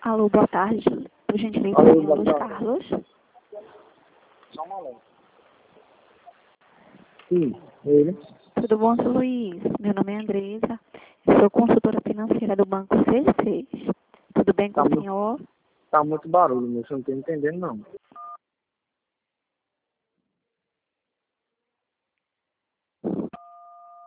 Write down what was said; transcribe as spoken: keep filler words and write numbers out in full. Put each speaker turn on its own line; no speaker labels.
Alô, boa tarde. Por gentileza,
Alô,
senhor
boa
Luiz
tarde.
Carlos.
Sim, ele.
Tudo bom, senhor Luiz? Meu nome é Andresa. Eu sou consultora financeira do Banco C seis. Tudo bem com
Tá
o
muito,
senhor?
tá muito barulho, meu. Eu não tô entendendo, não.